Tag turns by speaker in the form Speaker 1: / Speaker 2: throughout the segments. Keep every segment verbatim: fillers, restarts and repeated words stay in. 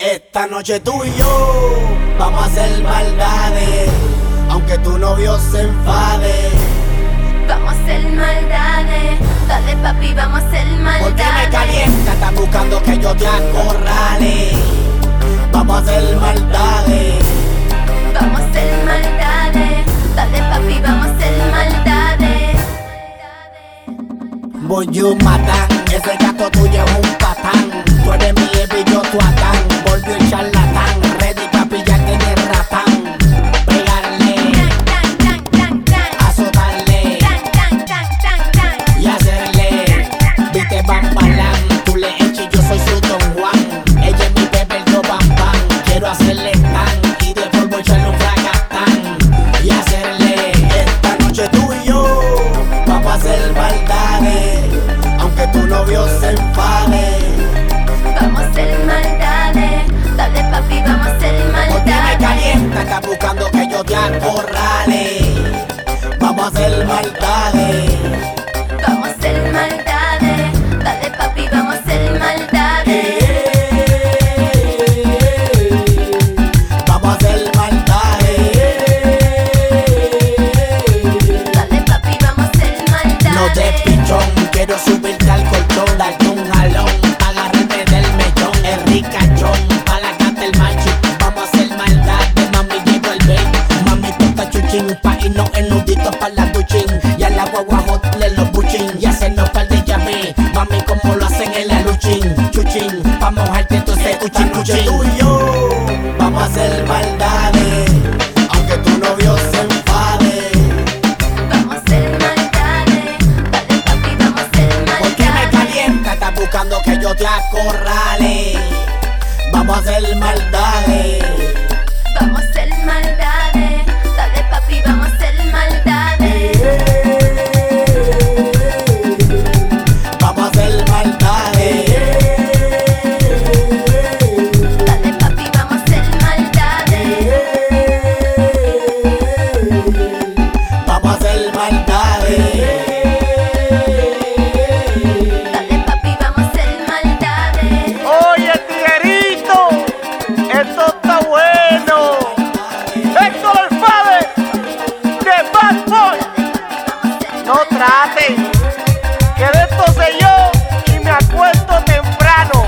Speaker 1: Esta noche tú y yo vamos a hacer maldades, aunque tu novio se enfade.
Speaker 2: Vamos a hacer maldades, dale papi, vamos a hacer maldades.
Speaker 1: Porque me calienta, están buscando que yo te acorrale. Vamos a hacer maldades.
Speaker 2: Vamos a hacer maldades, dale papi, vamos a hacer maldades.
Speaker 1: Voy yo matan, ese gato tuyo es un patán. Tú eres mi Evi, yo tu Adán. Volvió el charlatán, ready pa' pillarte en el ratán. Pegarle, azotarle y hacerle. Viste bam balán, tú le echas y yo soy su Don Juan. Ella es mi bebé, yo bam bam. Quiero hacerle tan y de polvo echarle un fracatán y hacerle. Esta noche tú y yo vamos a hacer maldades, aunque tu novio se enfade.
Speaker 2: Vamos a hacer maldades, dale papi, vamos a hacer maldades.
Speaker 1: Porque me calienta, estás buscando que yo te acorrale. Vamos a hacer maldades.
Speaker 2: Vamos a hacer maldades, dale papi, vamos a hacer maldades.
Speaker 1: Vamos a hacer maldades.
Speaker 2: Dale papi, vamos a hacer maldades.
Speaker 1: No de pichón, quiero subirte al colchón, darte un jalón, agarrarme del mechón, el ricachón, pa' la canta el macho. Vamos a hacer maldades, mami, llevo el baby. Mami, toca chuchín, pa' irnos en nuditos pa' la duchín. Y a la guagua hot le los buchín, y hacernos par de llave. Mami, como lo hacen en la luchín, chuchín, pa' mojarte todo ese cuchín, cuchín. Tú y yo vamos a hacer maldades, aunque tu novio se enfade.
Speaker 2: Vamos a hacer maldades, dale papi, vamos a hacer maldades.
Speaker 1: Porque me calienta, estás buscando que yo te acorrale. Vamos a hacer maldades.
Speaker 2: Vamos a hacer maldades, dale papi, vamos a hacer maldades.
Speaker 1: Vamos a hacer maldades.
Speaker 2: Dale papi, vamos a hacer maldades.
Speaker 1: Vamos a hacer maldades.
Speaker 2: Dale papi, vamos a hacer maldades.
Speaker 3: Oye, tiguerito, esto está bueno. Héctor el Fade de Bad Boy. No trate, que de esto sé yo y me acuesto temprano.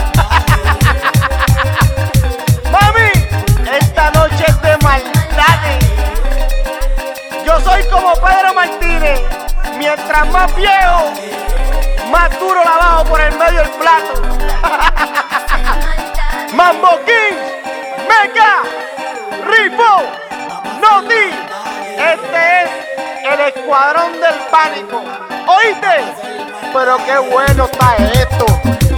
Speaker 3: Mami, esta noche es de maldades. Yo soy como Pedro Martínez. Mientras más viejo, más duro la bajo por el medio del plato. Mambo King, Mega, Rifo, Noti. Este es el escuadrón del pánico. ¿Oíste? Pero qué bueno está esto.